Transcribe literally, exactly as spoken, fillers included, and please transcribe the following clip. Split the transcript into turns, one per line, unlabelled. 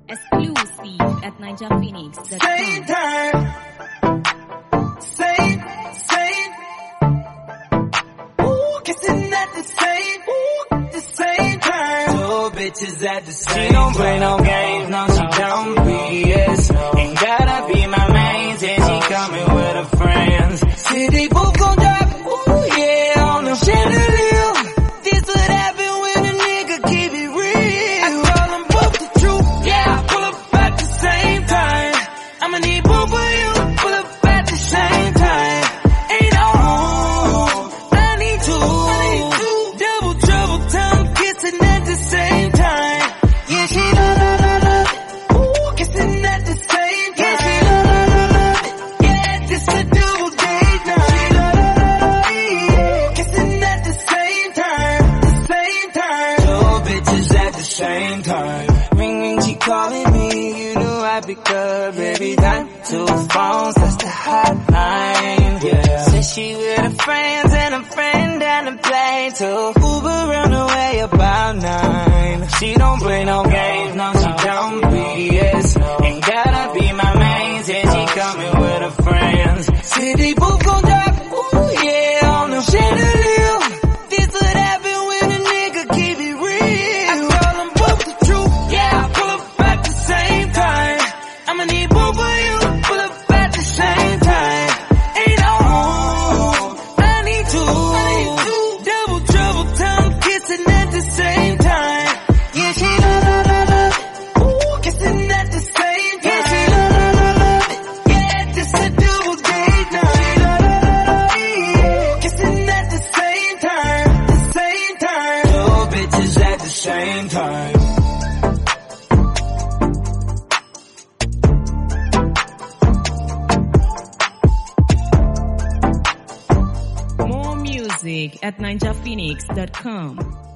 Exclusive at ninja phoenix dot com.
Same time, same, same. Ooh, kissing at the same, ooh, the same time. Two bitches at the same time.
She don't play no games, no, she don't B S. Ain't gotta be my main, and she coming with her friends.
See, they both gon' drop, ooh, yeah, on the chandelier. This would happen when a nigga keep it real. I tell them both the truth, yeah, I pull up at the same time. I'ma need both of you, pull up at the same time. Ain't no room, I need two, I need two. Double trouble, tongue kissing at the same time. Yeah, she love, love, love, love it. Ooh, kissing at the same time. Yeah, she love, love, love, love it. Yeah, this a double date night. She love, love, love, love it. Kissing at the same time, the same time.
Two bitches at the same time. Ring ring, she calling me, you know I pick up every time. Two phones, that's the hotline. Yeah. Said she with her friends and a friend down the plane too. Uber on the way about nine. She don't play no games, no, she don't B S. Ain't gotta be my main, and she coming with her friends.
See, they both gon' drop, ooh, yeah, on the chandelier. This would happen when a nigga keep it real. I tell them both the truth, yeah, I pull up at the same time. I'ma need both of you, pull up at the same time. Ain't no room, I need two, I need two. Double trouble, tongue kissing at the same time. Yeah, she love, love, love, love it. Ooh, kissing at the same time. Yeah, she love, love, love, love it. Yeah, this a double date night. She love, love, love, love it. Kissing at the same time, the same time.
Two bitches at the same time.
More music at ninja phoenix dot com.